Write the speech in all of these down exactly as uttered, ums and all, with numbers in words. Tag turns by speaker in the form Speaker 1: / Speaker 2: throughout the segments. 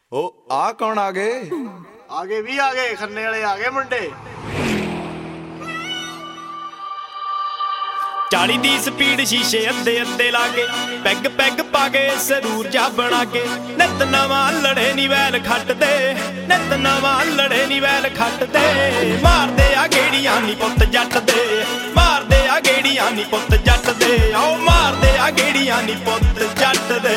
Speaker 1: ओ आ कौन आ गए?
Speaker 2: आगे भी आ गए, खन्ने वाले आ गए मुंडे।
Speaker 3: चाली दी स्पीड शीशे अद्धे अद्धे लागे, पैग पैग पाके सरूर जा बना के। नित नवा लड़े नी वैल खट दे, नित नवा लड़े नी वैल खट दे। मार दे आ गेड़ियां नी पुत्त जट दे, मार दे आ गेड़ियां नी पुत्त जट दे। आओ मार दे आ गेड़ियां नी पुत्त जट दे।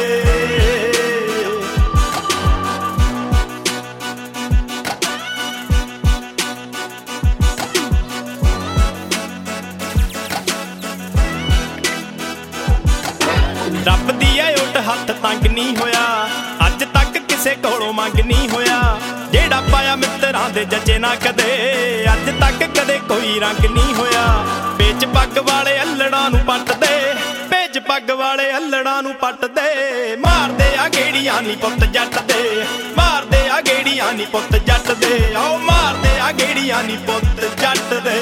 Speaker 3: रब दी ऐ उठ हथ तंग नहीं होया, अज तक किसे कोलों मंग नहीं होया। जेड़ा पाया मित्रां दे जचे ना कदे, अज तक कदे कोई रंग नहीं होया। बेच पग वाले अल्लड़ां नूं पट दे, बेच पग वाले अल्लड़ां नूं पट दे। मार दे आ गेड़ियां नी पुत्त जट दे, मार दे आ गेड़ियां नी पुत्त जट दे। आओ मार दे आ गेड़ियां नी पुत्त जट दे।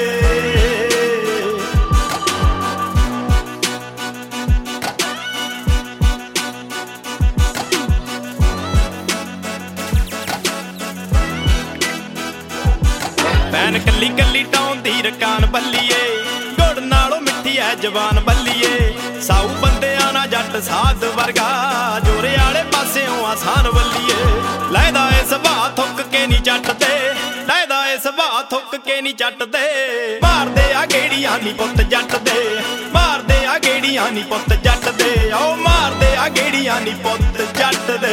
Speaker 3: भैन कली कली टाउंदी रकान बल्लीए, गुड़ नालों मिट्ठी है जवान बल्लीए। साऊ बंदियां ना जट साध वर्गा, जोरे आले पासेओं आसान बल्लीए। लैदा ए सुभाऽ थुक के नी जट दे, लैदा ए सुभाऽ थुक के नी जट दे। मार दे आ गेड़ियां नी पुत्त जट दे, मार दे आ गेड़ियां नी पुत्त जट दे। आओ मार दे आ गेड़ियां नी पुत्त जट दे।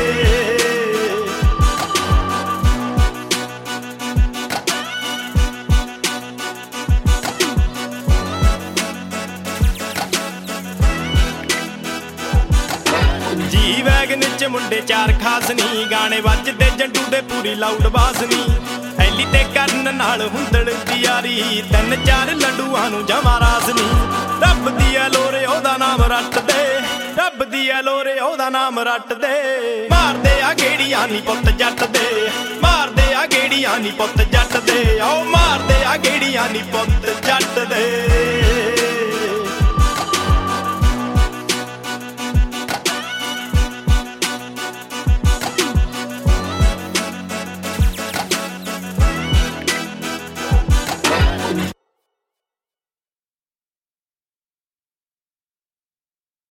Speaker 3: जी वैगन च मुंडे चार खास नी, गाने वजदे जंडू दे पूरी लाउड बास नी। ऐली ते करन नाल हुंदड़ दी यारी, तिन चार लड्डूआं नूं जमा रास नी। रब दी ऐ लोरे ओदा नाम रट दे, रब दी ऐ लोरे ओदा नाम रट दे। मार दे आ गेड़ियां नी पुत्त जट दे, मार दे आ गेड़ियां नी पुत्त जट दे। आओ